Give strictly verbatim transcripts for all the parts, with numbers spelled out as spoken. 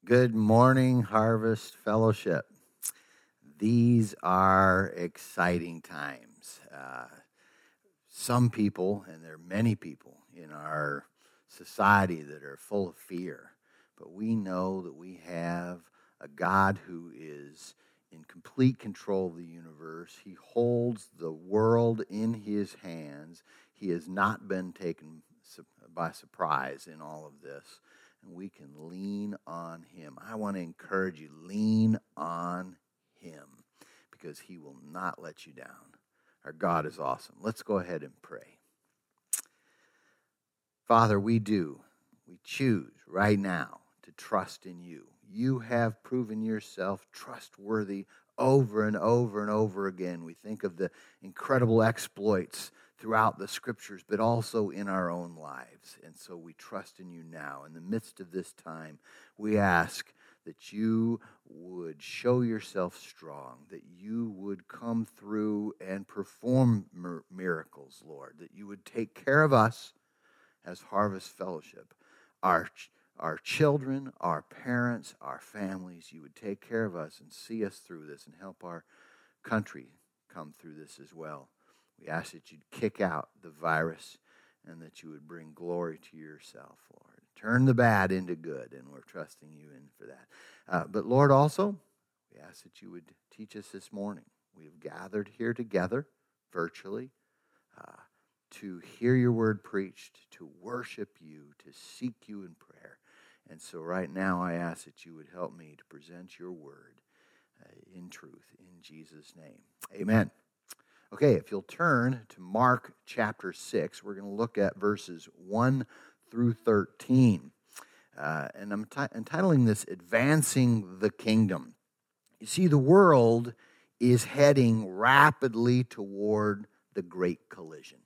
Good morning, Harvest Fellowship. These are exciting times. Uh, some people, and there are many people in our society that are full of fear, but we know that we have a God who is in complete control of the universe. He holds the world in his hands. He has not been taken by surprise in all of this. And we can lean on him. I want to encourage you, lean on him because he will not let you down. Our God is awesome. Let's go ahead and pray. Father, we do. We choose right now to trust in you. You have proven yourself trustworthy over and over and over again. We think of the incredible exploits throughout the scriptures, but also in our own lives. And so we trust in you now. In the midst of this time, we ask that you would show yourself strong, that you would come through and perform mir- miracles, Lord, that you would take care of us as Harvest Fellowship, our, our children, our parents, our families. You would take care of us and see us through this and help our country come through this as well. We ask that you'd kick out the virus and that you would bring glory to yourself, Lord. Turn the bad into good, and we're trusting you in for that. Uh, but, Lord, also, we ask that you would teach us this morning. We have gathered here together virtually uh, to hear your word preached, to worship you, to seek you in prayer. And so right now I ask that you would help me to present your word uh, in truth, in Jesus' name. Amen. Okay, if you'll turn to Mark chapter six, we're going to look at verses one through thirteen. Uh, and I'm t- entitling this, Advancing the Kingdom. You see, the world is heading rapidly toward the great collision.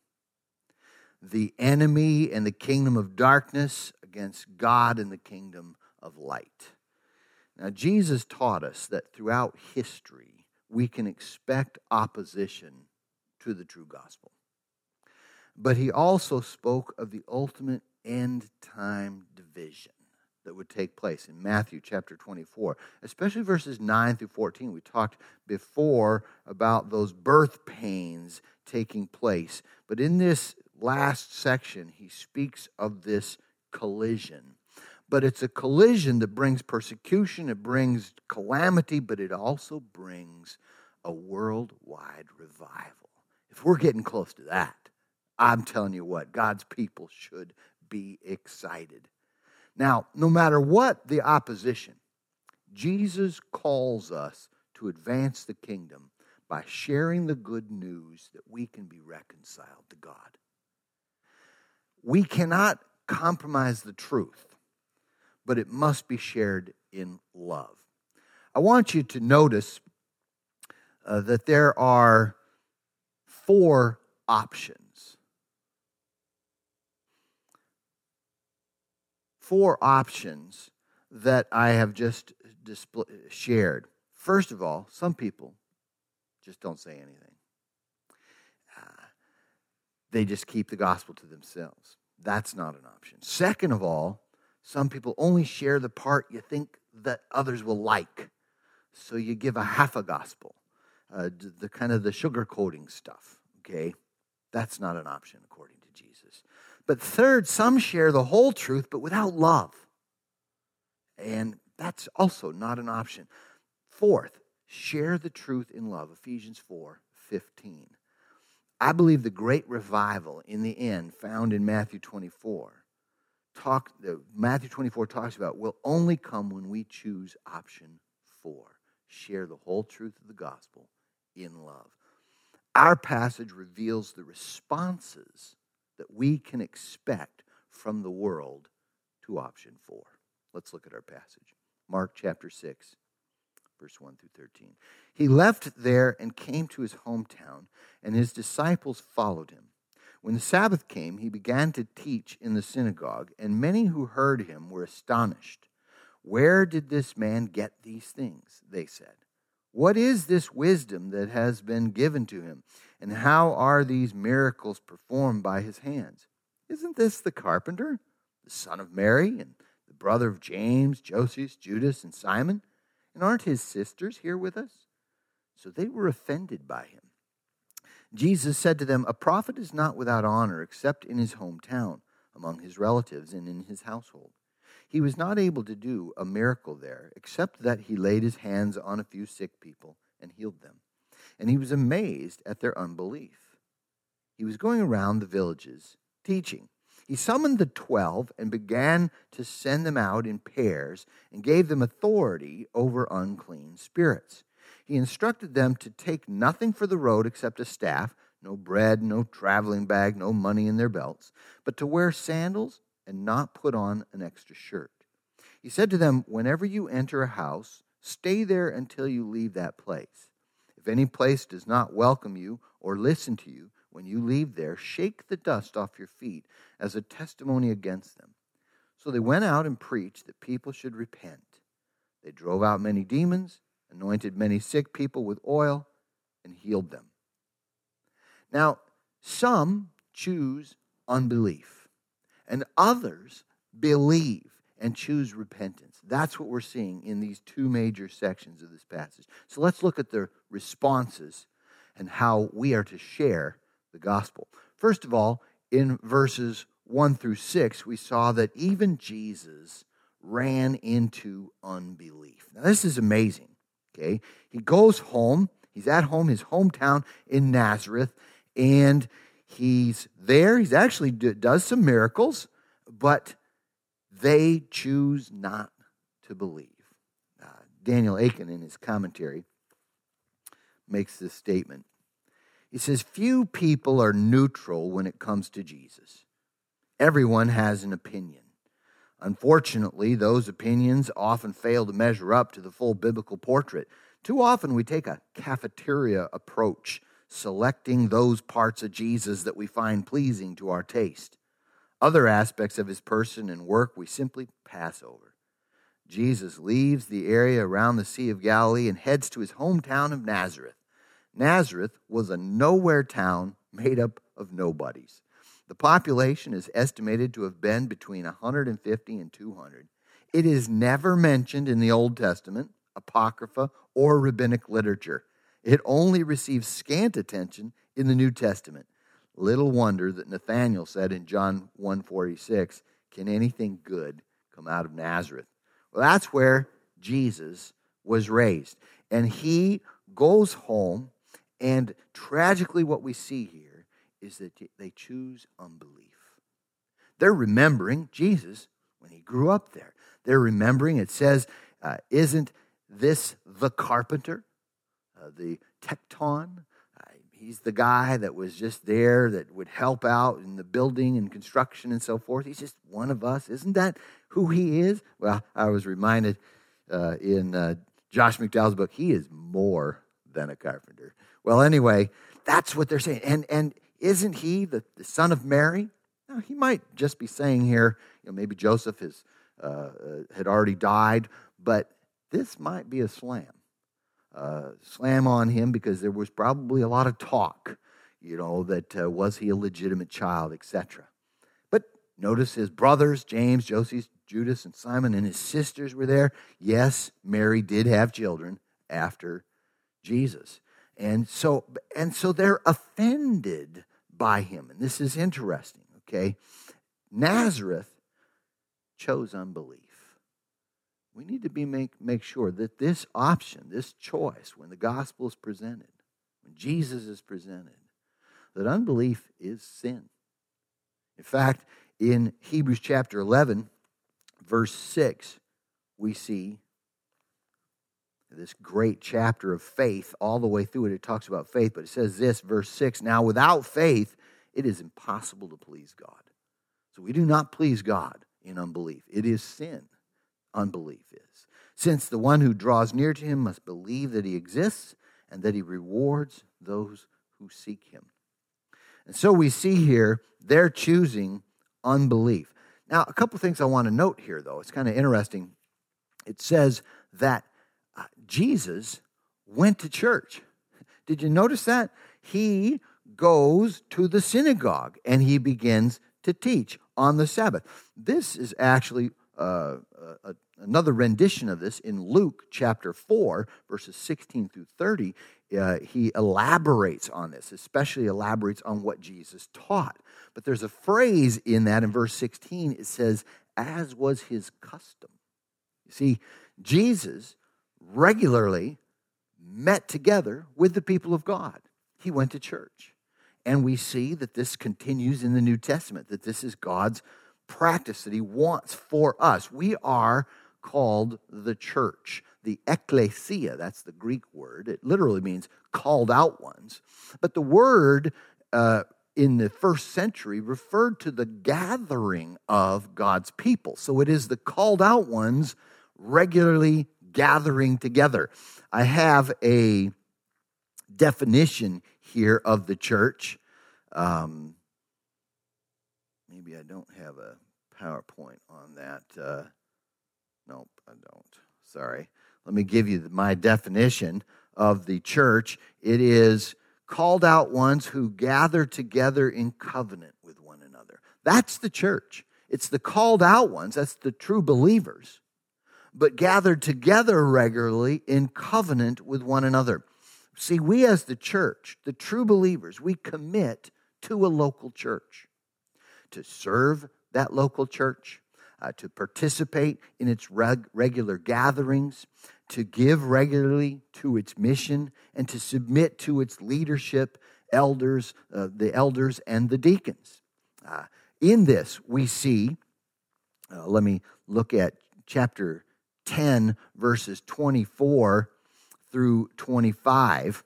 The enemy and the kingdom of darkness against God and the kingdom of light. Now, Jesus taught us that throughout history, we can expect opposition to the true gospel. But he also spoke of the ultimate end-time division that would take place in Matthew chapter twenty-four, especially verses nine through fourteen. We talked before about those birth pains taking place. But in this last section, he speaks of this collision. But it's a collision that brings persecution, it brings calamity, but it also brings a worldwide revival. If we're getting close to that, I'm telling you what, God's people should be excited. Now, no matter what the opposition, Jesus calls us to advance the kingdom by sharing the good news that we can be reconciled to God. We cannot compromise the truth, but it must be shared in love. I want you to notice uh, that there are four options. Four options that I have just display, shared. First of all, some people just don't say anything. Uh, they just keep the gospel to themselves. That's not an option. Second of all, some people only share the part you think that others will like. So you give a half a gospel, uh, the kind of the sugar-coating stuff. Okay, that's not an option according to Jesus. But third, some share the whole truth, but without love. And that's also not an option. Fourth, share the truth in love. Ephesians four fifteen. I believe the great revival in the end found in Matthew twenty-four, talk, Matthew twenty-four talks about will only come when we choose option four. Share the whole truth of the gospel in love. Our passage reveals the responses that we can expect from the world to option four. Let's look at our passage. Mark chapter six, verse one through thirteen. He left there and came to his hometown, and his disciples followed him. When the Sabbath came, he began to teach in the synagogue, and many who heard him were astonished. Where did this man get these things? They said. What is this wisdom that has been given to him? And how are these miracles performed by his hands? Isn't this the carpenter, the son of Mary, and the brother of James, Joseph, Judas, and Simon? And aren't his sisters here with us?" So they were offended by him. Jesus said to them, "A prophet is not without honor except in his hometown, among his relatives, and in his household." He was not able to do a miracle there, except that he laid his hands on a few sick people and healed them. And he was amazed at their unbelief. He was going around the villages teaching. He summoned the twelve and began to send them out in pairs and gave them authority over unclean spirits. He instructed them to take nothing for the road except a staff, no bread, no traveling bag, no money in their belts, but to wear sandals and not put on an extra shirt. He said to them, "Whenever you enter a house, stay there until you leave that place. If any place does not welcome you or listen to you, when you leave there, shake the dust off your feet as a testimony against them." So they went out and preached that people should repent. They drove out many demons, anointed many sick people with oil, and healed them. Now, some choose unbelief, and others believe and choose repentance. That's what we're seeing in these two major sections of this passage. So let's look at the responses and how we are to share the gospel. First of all, in verses one through six, we saw that even Jesus ran into unbelief. Now, this is amazing. Okay, he goes home. He's at home, his hometown in Nazareth, and he's there. He's actually do, does some miracles, but they choose not to believe. Uh, Daniel Aiken, in his commentary, makes this statement. He says, "Few people are neutral when it comes to Jesus. Everyone has an opinion. Unfortunately, those opinions often fail to measure up to the full biblical portrait. Too often we take a cafeteria approach, selecting those parts of Jesus that we find pleasing to our taste. Other aspects of his person and work we simply pass over. Jesus leaves the area around the Sea of Galilee and heads to his hometown of Nazareth. Nazareth was a nowhere town made up of nobodies. The population is estimated to have been between one hundred fifty and two hundred. It is never mentioned in the Old Testament, Apocrypha, or rabbinic literature. It only receives scant attention in the New Testament. Little wonder that Nathanael said in John one forty-six, "Can anything good come out of Nazareth?" Well, that's where Jesus was raised. And he goes home, and tragically what we see here is that they choose unbelief. They're remembering Jesus when he grew up there. They're remembering, it says, uh, isn't this the carpenter, uh, the tecton? Uh, he's the guy that was just there that would help out in the building and construction and so forth. He's just one of us. Isn't that who he is? Well, I was reminded uh, in uh, Josh McDowell's book, he is more than a carpenter. Well, anyway, that's what they're saying. And and isn't he the, the son of Mary? Now, he might just be saying here, you know, maybe Joseph has, uh, uh, had already died, but this might be a slam. Uh, slam on him because there was probably a lot of talk, you know, that uh, was he a legitimate child, et cetera. But notice his brothers, James, Joseph, Judas, and Simon, and his sisters were there. Yes, Mary did have children after Jesus. And so, and so they're offended by him. And this is interesting, okay? Nazareth chose unbelief. We need to be make, make sure that this option, this choice, when the gospel is presented, when Jesus is presented, that unbelief is sin. In fact, in Hebrews chapter eleven, verse six, we see this great chapter of faith. All the way through it, it talks about faith, but it says this, verse six, "Now without faith, it is impossible to please God." So we do not please God in unbelief. It is sin, unbelief is. Since the one who draws near to him must believe that he exists and that he rewards those who seek him. And so we see here, they're choosing unbelief. Now, a couple things I want to note here, though. It's kind of interesting. It says that uh, Jesus went to church. Did you notice that? He goes to the synagogue and he begins to teach on the Sabbath. This is actually uh, uh, another rendition of this in Luke chapter four, verses sixteen through thirty. Uh, he elaborates on this, especially elaborates on what Jesus taught. But there's a phrase in that in verse sixteen. It says, as was his custom. You see, Jesus regularly met together with the people of God. He went to church. And we see that this continues in the New Testament, that this is God's practice that he wants for us. We are called the church, the ecclesia. That's the Greek word. It literally means called out ones. But the word uh, in the first century referred to the gathering of God's people. So it is the called out ones regularly gathering together. I have a definition here of the church. Um, maybe I don't have a PowerPoint on that. Uh, nope, I don't. Sorry. Let me give you my definition of the church. It is called out ones who gather together in covenant with one another. That's the church. It's the called out ones. That's the true believers. But gathered together regularly in covenant with one another. See, we as the church, the true believers, we commit to a local church, to serve that local church, uh, to participate in its reg- regular gatherings, to give regularly to its mission, and to submit to its leadership, elders, uh, the elders and the deacons. Uh, in this, we see, uh, let me look at chapter ten, verses twenty-four through twenty-five.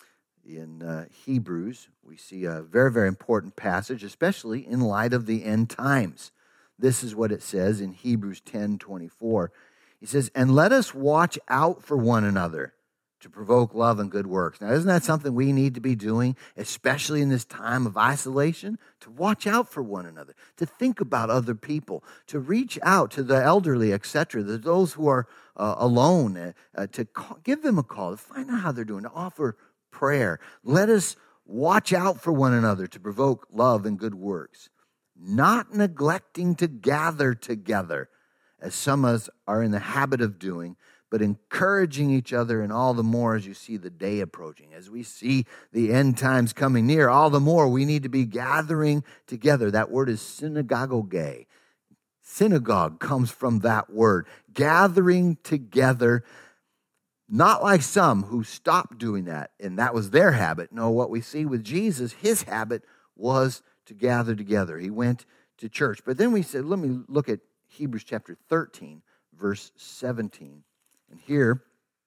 In uh, Hebrews, we see a very, very important passage, especially in light of the end times. This is what it says in Hebrews ten twenty-four. He says, and let us watch out for one another to provoke love and good works. Now, isn't that something we need to be doing, especially in this time of isolation? To watch out for one another, to think about other people, to reach out to the elderly, et cetera, to those who are uh, alone, uh, uh, to call, give them a call, to find out how they're doing, to offer prayer. Let us watch out for one another to provoke love and good works, not neglecting to gather together, as some of us are in the habit of doing, but encouraging each other, and all the more as you see the day approaching. As we see the end times coming near, all the more we need to be gathering together. That word is synagoge. Synagogue comes from that word. Gathering together, not like some who stopped doing that, and that was their habit. No, what we see with Jesus, his habit was to gather together. He went to church. But then we said, let me look at Hebrews chapter thirteen, verse seventeen. And here,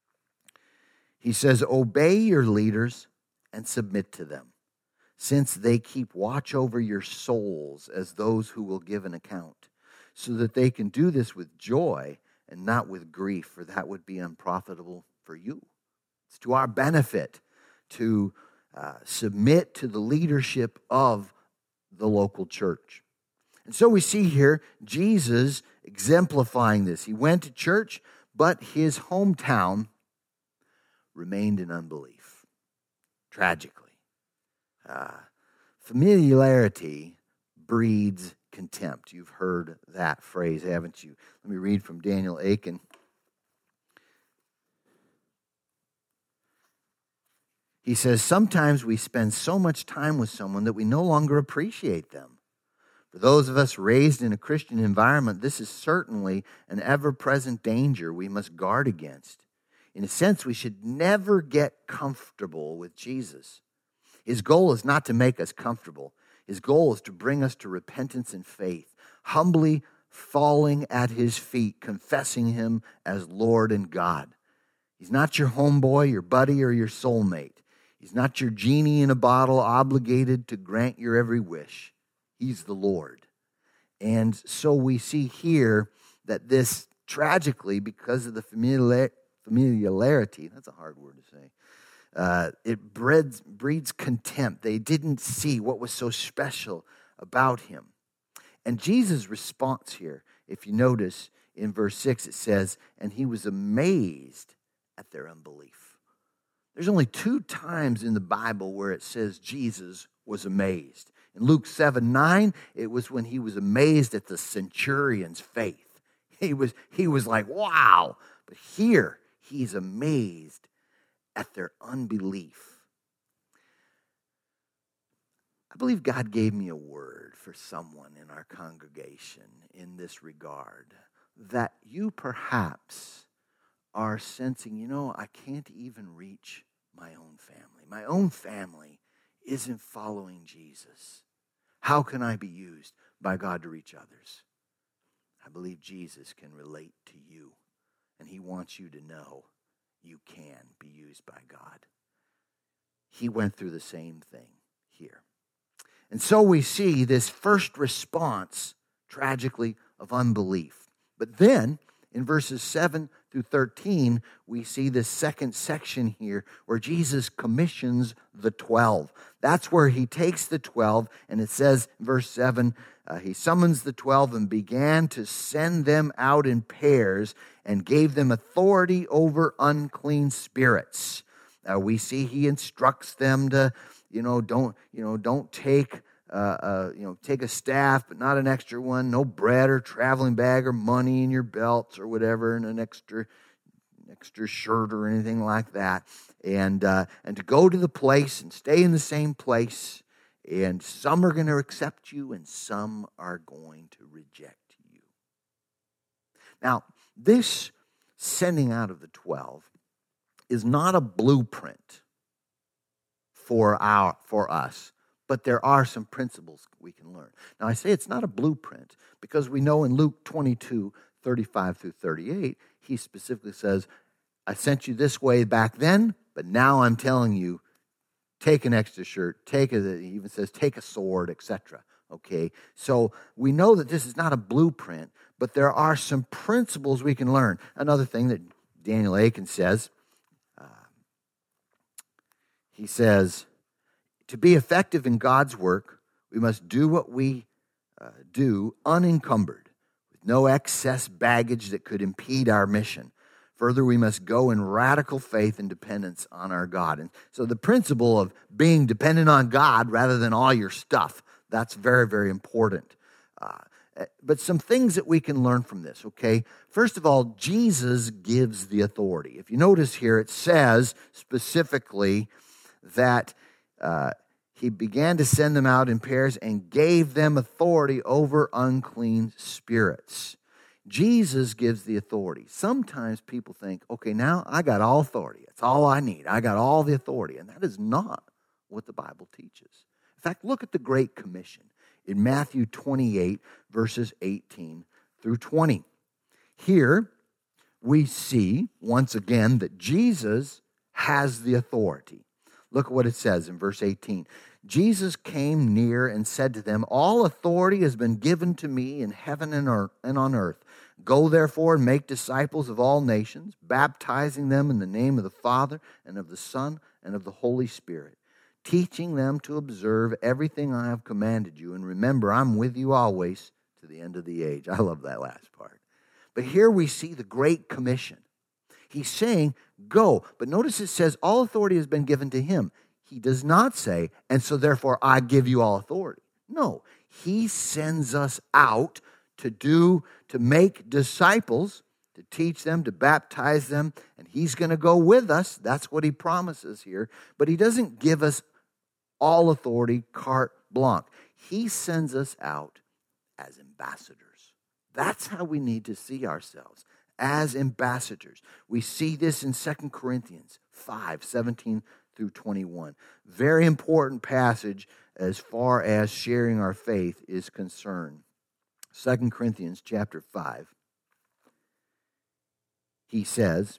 he says, obey your leaders and submit to them, since they keep watch over your souls as those who will give an account, so that they can do this with joy and not with grief, for that would be unprofitable for you. It's to our benefit to uh, submit to the leadership of the local church. And so we see here Jesus exemplifying this. He went to church, but his hometown remained in unbelief, tragically. Uh, familiarity breeds contempt. You've heard that phrase, haven't you? Let me read from Daniel Aiken. He says, sometimes we spend so much time with someone that we no longer appreciate them. For those of us raised in a Christian environment, this is certainly an ever-present danger we must guard against. In a sense, we should never get comfortable with Jesus. His goal is not to make us comfortable. His goal is to bring us to repentance and faith, humbly falling at his feet, confessing him as Lord and God. He's not your homeboy, your buddy, or your soulmate. He's not your genie in a bottle obligated to grant your every wish. He's the Lord. And so we see here that this tragically, because of the familiar, familiarity, that's a hard word to say, uh, it breeds, breeds contempt. They didn't see what was so special about him. And Jesus' response here, if you notice in verse six, it says, and he was amazed at their unbelief. There's only two times in the Bible where it says Jesus was amazed. In Luke seven nine, it was when he was amazed at the centurion's faith. He was, he was like, wow. But here, he's amazed at their unbelief. I believe God gave me a word for someone in our congregation in this regard, that you perhaps are sensing, you know, I can't even reach my own family. My own family isn't following Jesus. How can I be used by God to reach others? I believe Jesus can relate to you, and he wants you to know you can be used by God. He went through the same thing here. And so we see this first response, tragically, of unbelief. But then, in verses seven through thirteen, we see this second section here where Jesus commissions the twelve. That's where he takes the twelve, and it says in verse seven, uh, he summons the twelve and began to send them out in pairs and gave them authority over unclean spirits. Now we see he instructs them to, you know, don't, you know, don't take, uh, uh, you know, take a staff, but not an extra one. No bread or traveling bag or money in your belts or whatever, and an extra, extra shirt or anything like that. And uh, and to go to the place and stay in the same place. And some are going to accept you, and some are going to reject you. Now, this sending out of the twelve is not a blueprint for our for us, but there are some principles we can learn. Now, I say it's not a blueprint because we know in Luke twenty-two, thirty-five through thirty-eight, he specifically says, I sent you this way back then, but now I'm telling you, take an extra shirt, take a, he even says, take a sword, et cetera. Okay, so we know that this is not a blueprint, but there are some principles we can learn. Another thing that Daniel Akin says, uh, he says, to be effective in God's work, we must do what we uh, do unencumbered, with no excess baggage that could impede our mission. Further, we must go in radical faith and dependence on our God. And so the principle of being dependent on God rather than all your stuff, that's very, very important. Uh, but some things that we can learn from this, okay? First of all, Jesus gives the authority. If you notice here, it says specifically that uh, he began to send them out in pairs and gave them authority over unclean spirits. Jesus gives the authority. Sometimes people think, okay, now I got all authority. That's all I need. I got all the authority. And that is not what the Bible teaches. In fact, look at the Great Commission in Matthew twenty-eight, verses eighteen through twenty. Here we see, once again, that Jesus has the authority. Look at what it says in verse eighteen. Jesus came near and said to them, all authority has been given to me in heaven and on earth. Go therefore and make disciples of all nations, baptizing them in the name of the Father and of the Son and of the Holy Spirit, teaching them to observe everything I have commanded you. And remember, I'm with you always to the end of the age. I love that last part. But here we see the Great Commission. He's saying, go. But notice it says, all authority has been given to him. He does not say, and so therefore I give you all authority. No, he sends us out to do, to make disciples, to teach them, to baptize them, and he's going to go with us. That's what he promises here. But he doesn't give us all authority, carte blanche. He sends us out as ambassadors. That's how we need to see ourselves, as ambassadors. We see this in Second Corinthians five, seventeen through twenty-one. Very important passage as far as sharing our faith is concerned. Second Corinthians chapter five. He says,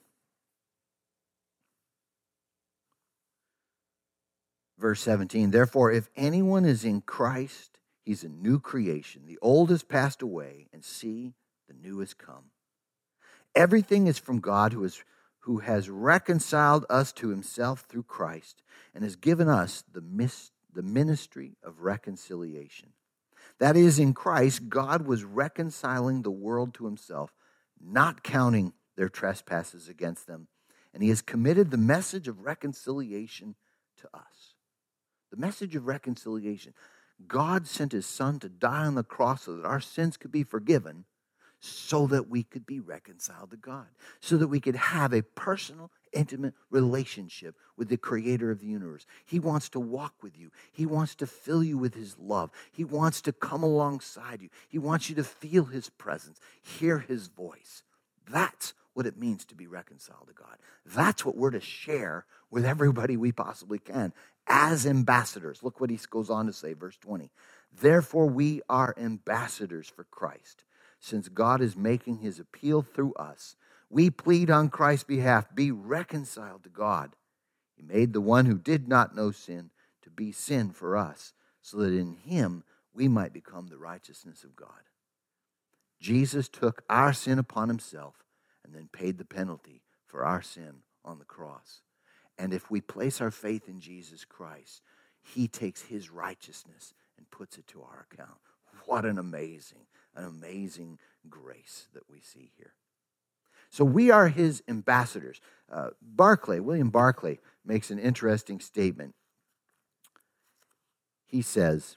verse seventeen, therefore, if anyone is in Christ, he's a new creation. The old has passed away, and see, the new has come. Everything is from God, who is who has reconciled us to himself through Christ and has given us the, mis- the ministry of reconciliation. That is, in Christ, God was reconciling the world to himself, not counting their trespasses against them, and he has committed the message of reconciliation to us. The message of reconciliation. God sent his Son to die on the cross so that our sins could be forgiven, so that we could be reconciled to God, so that we could have a personal, intimate relationship with the creator of the universe. He wants to walk with you. He wants to fill you with his love. He wants to come alongside you. He wants you to feel his presence, hear his voice. That's what it means to be reconciled to God. That's what we're to share with everybody we possibly can as ambassadors. Look what he goes on to say, verse twenty. Therefore, we are ambassadors for Christ. Since God is making his appeal through us, we plead on Christ's behalf, be reconciled to God. He made the one who did not know sin to be sin for us, so that in him we might become the righteousness of God. Jesus took our sin upon himself and then paid the penalty for our sin on the cross. And if we place our faith in Jesus Christ, he takes his righteousness and puts it to our account. What an amazing, an amazing grace that we see here. So we are his ambassadors. Uh, Barclay, William Barclay, makes an interesting statement. He says,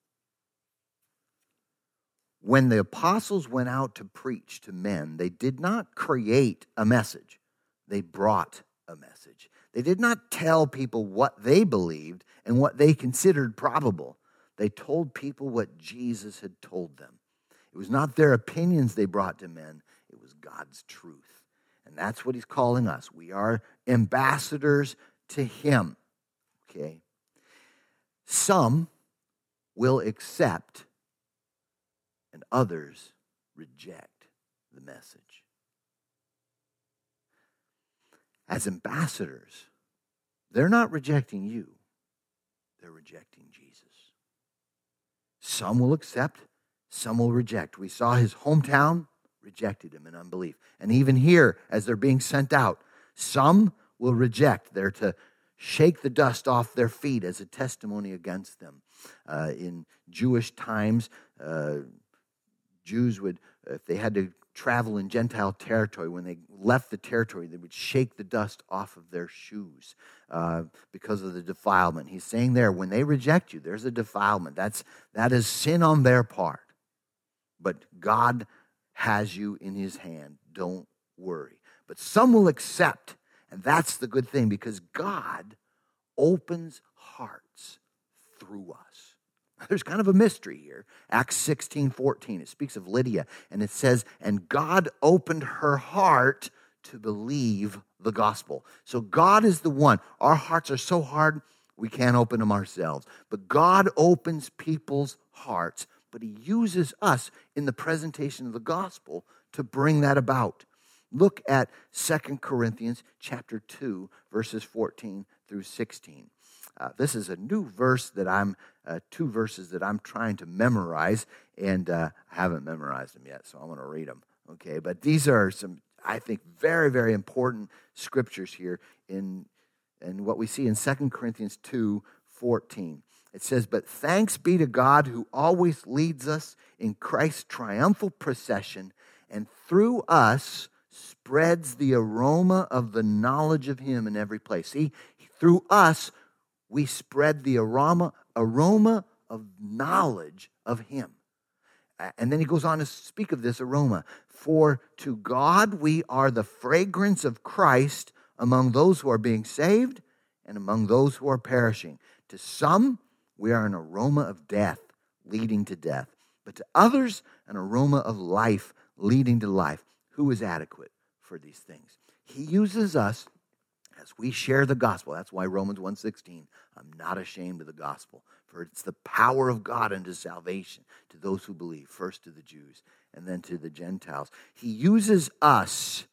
when the apostles went out to preach to men, they did not create a message. They brought a message. They did not tell people what they believed and what they considered probable. They told people what Jesus had told them. It was not their opinions they brought to men. It was God's truth. And that's what he's calling us. We are ambassadors to him. Okay? Some will accept and others reject the message. As ambassadors, they're not rejecting you. They're rejecting Jesus. Some will accept, some will reject. We saw his hometown rejected him in unbelief. And even here, as they're being sent out, some will reject. They're to shake the dust off their feet as a testimony against them. Uh, in Jewish times, uh, Jews would, if they had to travel in Gentile territory, when they left the territory, they would shake the dust off of their shoes uh, because of the defilement. He's saying there, when they reject you, there's a defilement. That's, that is sin on their part. But God has you in his hand. Don't worry. But some will accept, and that's the good thing, because God opens hearts through us. There's kind of a mystery here. Acts sixteen fourteen, it speaks of Lydia, and it says, and God opened her heart to believe the gospel. So God is the one. Our hearts are so hard, we can't open them ourselves. But God opens people's hearts, but he uses us in the presentation of the gospel to bring that about. Look at Second Corinthians chapter two, verses fourteen through sixteen. Uh, this is a new verse that I'm, uh, two verses that I'm trying to memorize, and uh, I haven't memorized them yet, so I'm going to read them. Okay, but these are some, I think, very, very important scriptures here in, in what we see in Second Corinthians two fourteen. It says, but thanks be to God who always leads us in Christ's triumphal procession, and through us spreads the aroma of the knowledge of him in every place. See, through us, we spread the aroma, aroma of knowledge of him. And then he goes on to speak of this aroma. For to God we are the fragrance of Christ among those who are being saved and among those who are perishing. To some, we are an aroma of death leading to death. But to others, an aroma of life leading to life. Who is adequate for these things? He uses us as we share the gospel. That's why Romans one sixteen, I'm not ashamed of the gospel, for it's the power of God unto salvation to those who believe, first to the Jews and then to the Gentiles. He uses us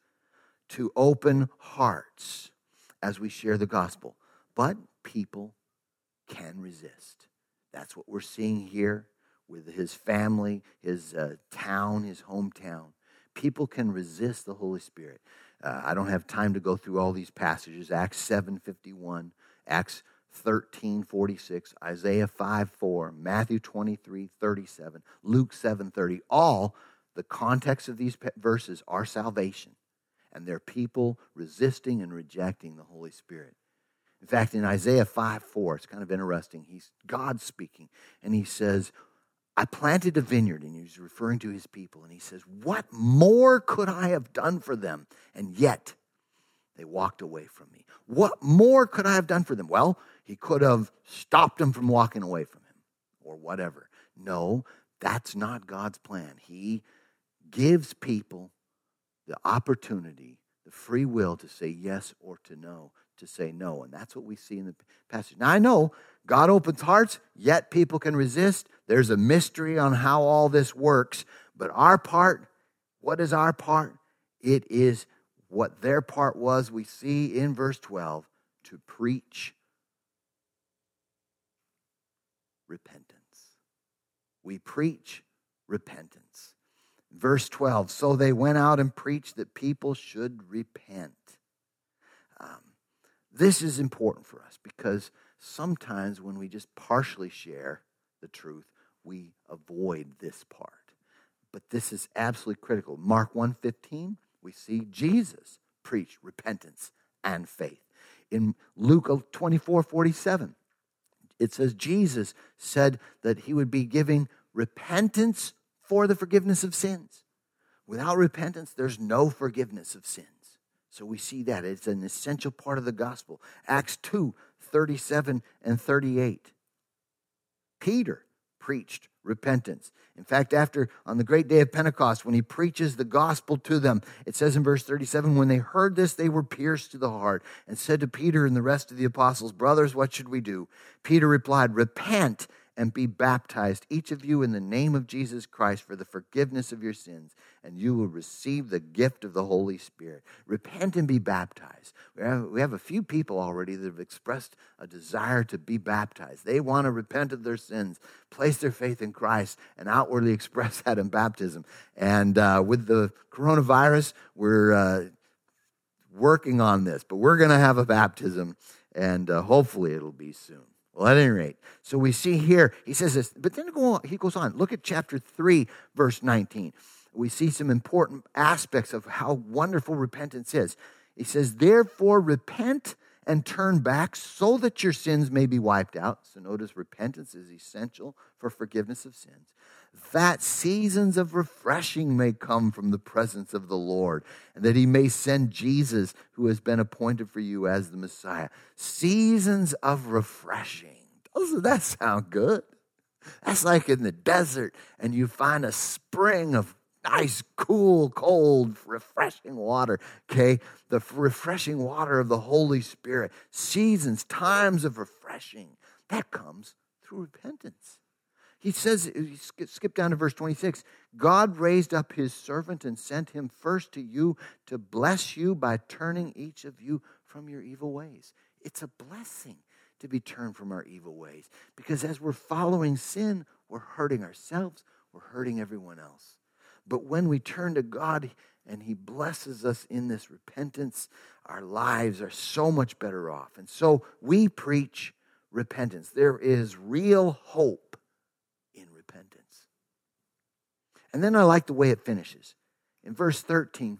to open hearts as we share the gospel, but people can resist. That's what we're seeing here with his family, his uh, town, his hometown. People can resist the Holy Spirit. Uh, I don't have time to go through all these passages. Acts seven fifty-one, Acts thirteen forty-six, Isaiah five four, Matthew twenty-three thirty-seven, Luke seven thirty. All the context of these verses are salvation. And they're people resisting and rejecting the Holy Spirit. In fact, in Isaiah five four, it's kind of interesting. He's God speaking, and he says, I planted a vineyard, and he's referring to his people, and he says, what more could I have done for them? And yet they walked away from me. What more could I have done for them? Well, he could have stopped them from walking away from him or whatever. No, that's not God's plan. He gives people the opportunity, the free will to say yes or to no, to say no. And that's what we see in the passage. Now, I know God opens hearts, yet people can resist. There's a mystery on how all this works. But our part, what is our part? It is what their part was. We see in verse twelve, to preach repentance. We preach repentance. Verse twelve, so they went out and preached that people should repent. Um, this is important for us because sometimes when we just partially share the truth, we avoid this part. But this is absolutely critical. Mark one fifteen, we see Jesus preach repentance and faith. In Luke twenty-four forty-seven, it says Jesus said that he would be giving repentance for the forgiveness of sins. Without repentance, there's no forgiveness of sins. So we see that. It's an essential part of the gospel. Acts two thirty-seven and thirty-eight. Peter preached repentance. In fact, after, on the great day of Pentecost, when he preaches the gospel to them, it says in verse thirty-seven, when they heard this, they were pierced to the heart and said to Peter and the rest of the apostles, brothers, what should we do? Peter replied, repent and be baptized, each of you in the name of Jesus Christ for the forgiveness of your sins, and you will receive the gift of the Holy Spirit. Repent and be baptized. We have, we have a few people already that have expressed a desire to be baptized. They want to repent of their sins, place their faith in Christ, and outwardly express that in baptism. And uh, with the coronavirus, we're uh, working on this, but we're going to have a baptism, and uh, hopefully it'll be soon. Well, at any rate, so we see here, he says this, but then go on, he goes on. Look at chapter three, verse nineteen. We see some important aspects of how wonderful repentance is. He says, therefore repent and turn back so that your sins may be wiped out. So notice repentance is essential for forgiveness of sins. That seasons of refreshing may come from the presence of the Lord, and that he may send Jesus, who has been appointed for you as the Messiah. Seasons of refreshing. Doesn't that sound good? That's like in the desert, and you find a spring of nice, cool, cold, refreshing water, okay? The refreshing water of the Holy Spirit. Seasons, times of refreshing. That comes through repentance. He says, skip down to verse twenty-six, God raised up his servant and sent him first to you to bless you by turning each of you from your evil ways. It's a blessing to be turned from our evil ways, because as we're following sin, we're hurting ourselves, we're hurting everyone else. But when we turn to God and he blesses us in this repentance, our lives are so much better off. And so we preach repentance. There is real hope in repentance. And then I like the way it finishes. In verse thirteen,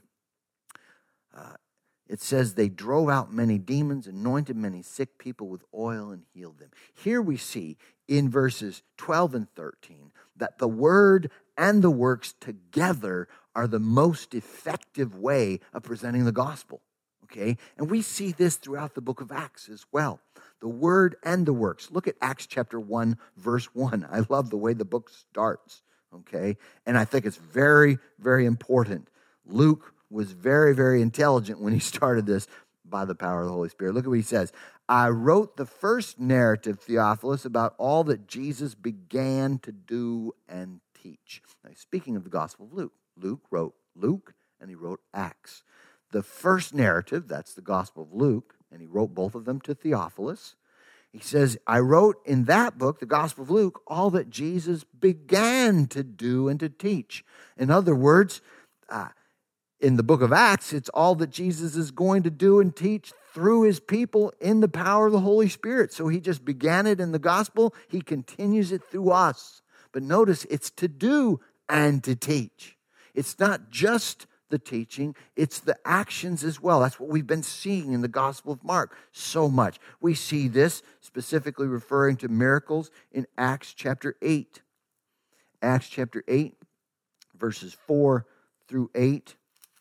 uh, it says, they drove out many demons, anointed many sick people with oil, and healed them. Here we see in verses twelve and thirteen that the word and the works together are the most effective way of presenting the gospel. Okay? And we see this throughout the book of Acts as well. The word and the works. Look at Acts chapter one, verse one. I love the way the book starts. Okay? And I think it's very, very important. Luke was very, very intelligent when he started this by the power of the Holy Spirit. Look at what he says. I wrote the first narrative, Theophilus, about all that Jesus began to do and teach. Now, speaking of the Gospel of Luke, Luke wrote Luke and he wrote Acts. The first narrative, that's the Gospel of Luke, and he wrote both of them to Theophilus. He says, I wrote in that book, the Gospel of Luke, all that Jesus began to do and to teach. In other words, uh, in the book of Acts, it's all that Jesus is going to do and teach through his people in the power of the Holy Spirit. So he just began it in the gospel. He continues it through us. But notice, it's to do and to teach. It's not just the teaching, it's the actions as well. That's what we've been seeing in the Gospel of Mark so much. We see this specifically referring to miracles in Acts chapter eight. Acts chapter eight, verses four through eight,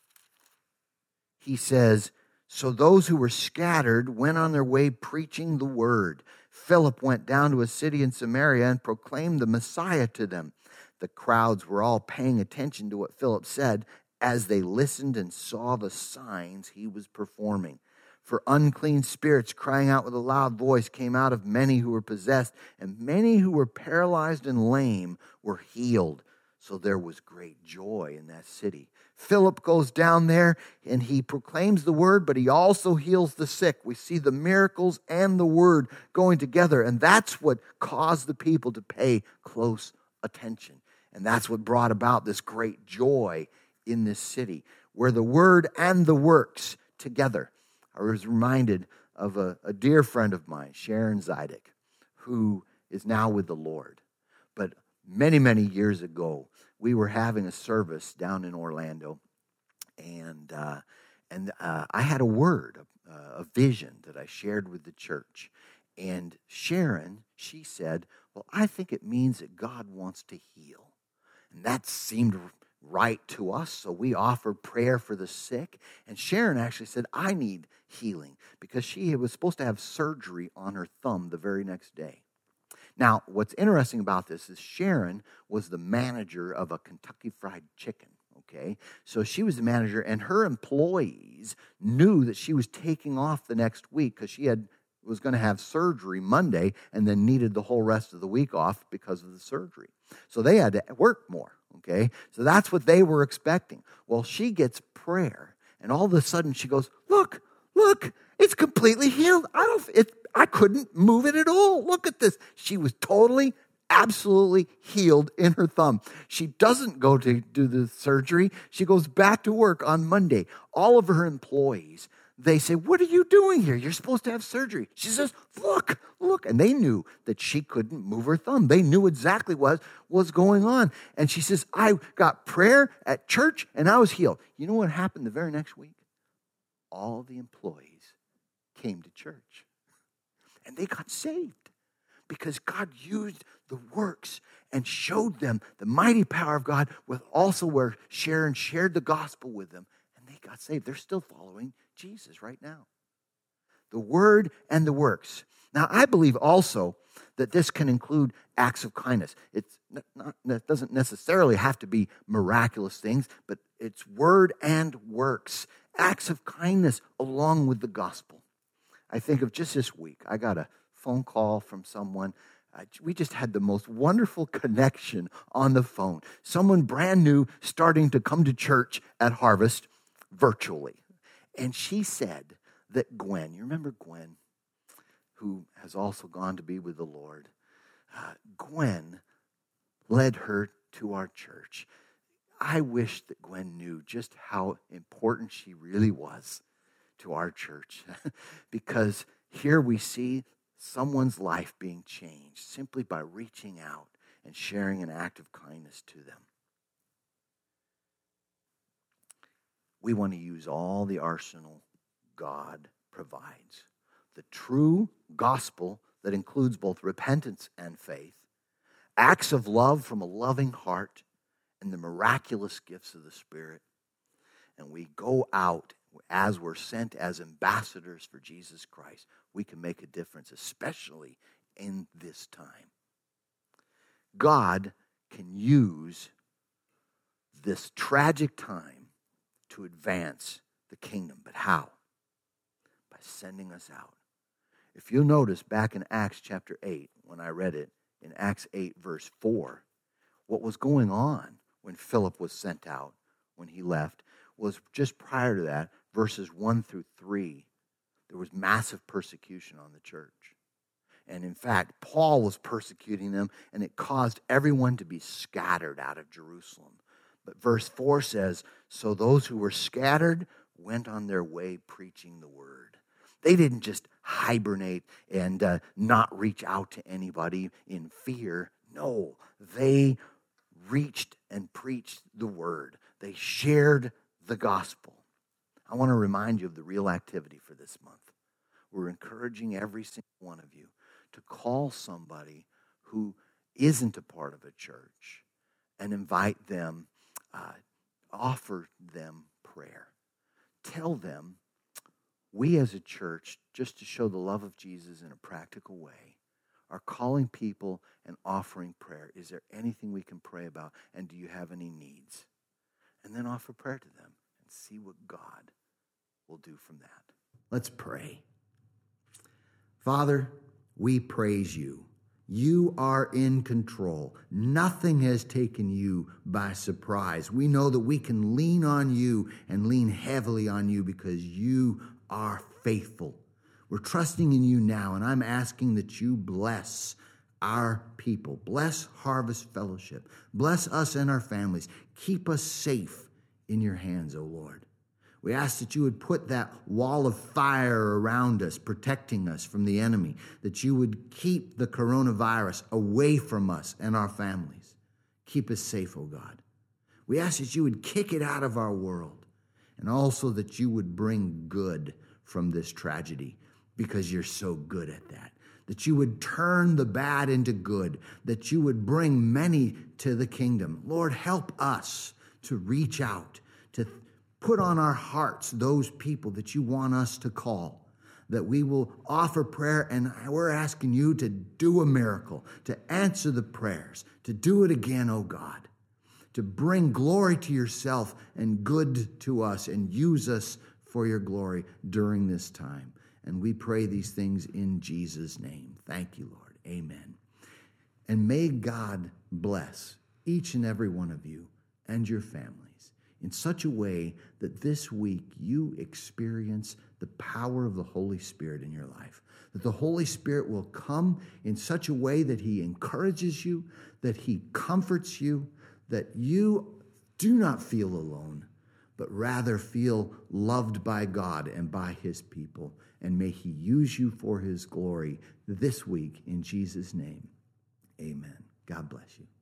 he says, "So those who were scattered went on their way preaching the word. Philip went down to a city in Samaria and proclaimed the Messiah to them. The crowds were all paying attention to what Philip said as they listened and saw the signs he was performing. For unclean spirits crying out with a loud voice came out of many who were possessed, and many who were paralyzed and lame were healed. So there was great joy in that city." Philip goes down there and he proclaims the word, but he also heals the sick. We see the miracles and the word going together, and that's what caused the people to pay close attention. And that's what brought about this great joy in this city, where the word and the works together. I was reminded of a, a dear friend of mine, Sharon Zidek, who is now with the Lord. But many, many years ago, we were having a service down in Orlando, and uh, and uh, I had a word, a, a vision that I shared with the church. And Sharon, she said, "Well, I think it means that God wants to heal." And that seemed right to us, so we offered prayer for the sick. And Sharon actually said, "I need healing," because she was supposed to have surgery on her thumb the very next day. Now, what's interesting about this is Sharon was the manager of a Kentucky Fried Chicken, okay? So she was the manager, and her employees knew that she was taking off the next week because she had was going to have surgery Monday and then needed the whole rest of the week off because of the surgery. So they had to work more, okay? So that's what they were expecting. Well, she gets prayer, and all of a sudden she goes, "Look, look, it's completely healed. I don't, it, I couldn't move it at all. Look at this." She was totally, absolutely healed in her thumb. She doesn't go to do the surgery. She goes back to work on Monday. All of her employees, they say, "What are you doing here? You're supposed to have surgery." She says, "Look, look." And they knew that she couldn't move her thumb. They knew exactly what was going on. And she says, "I got prayer at church and I was healed." You know what happened the very next week? All the employees came to church. And they got saved because God used the works and showed them the mighty power of God, with also where Sharon shared the gospel with them, and they got saved. They're still following Jesus right now. The word and the works. Now, I believe also that this can include acts of kindness. It's not, it doesn't necessarily have to be miraculous things, but it's word and works. Acts of kindness along with the gospel. I think of just this week, I got a phone call from someone. Uh, we just had the most wonderful connection on the phone. Someone brand new starting to come to church at Harvest virtually. And she said that Gwen, you remember Gwen, who has also gone to be with the Lord? Uh, Gwen led her to our church. I wish that Gwen knew just how important she really was to our church, because here we see someone's life being changed simply by reaching out and sharing an act of kindness to them. We want to use all the arsenal God provides. The true gospel that includes both repentance and faith, acts of love from a loving heart, and the miraculous gifts of the Spirit. And we go out as we're sent as ambassadors for Jesus Christ. We can make a difference, especially in this time. God can use this tragic time to advance the kingdom. But how? By sending us out. If you'll notice back in Acts chapter eight, when I read it, in Acts eight verse four, what was going on when Philip was sent out, when he left, was just prior to that, verses one through three, there was massive persecution on the church. And in fact, Paul was persecuting them, and it caused everyone to be scattered out of Jerusalem. But verse four says, "So those who were scattered went on their way preaching the word." They didn't just hibernate and uh, not reach out to anybody in fear. No, they reached and preached the word. They shared the gospel. I want to remind you of the real activity for this month. We're encouraging every single one of you to call somebody who isn't a part of a church and invite them, uh, offer them prayer. Tell them, we as a church, just to show the love of Jesus in a practical way, are calling people and offering prayer. Is there anything we can pray about? And do you have any needs? And then offer prayer to them and see what God will do from that. Let's pray. Father, we praise you. You are in control. Nothing has taken you by surprise. We know that we can lean on you and lean heavily on you because you are faithful. We're trusting in you now, and I'm asking that you bless our people. Bless Harvest Fellowship. Bless us and our families. Keep us safe in your hands, O Lord. We ask that you would put that wall of fire around us, protecting us from the enemy, that you would keep the coronavirus away from us and our families. Keep us safe, O God. We ask that you would kick it out of our world, and also that you would bring good from this tragedy, because you're so good at that. That you would turn the bad into good, that you would bring many to the kingdom. Lord, help us to reach out, to put on our hearts those people that you want us to call, that we will offer prayer, and we're asking you to do a miracle, to answer the prayers, to do it again, oh God, to bring glory to yourself and good to us, and use us for your glory during this time. And we pray these things in Jesus' name. Thank you, Lord. Amen. And may God bless each and every one of you and your families in such a way that this week you experience the power of the Holy Spirit in your life. That the Holy Spirit will come in such a way that he encourages you, that he comforts you, that you do not feel alone, but rather feel loved by God and by his people. And may he use you for his glory this week in Jesus' name. Amen. God bless you.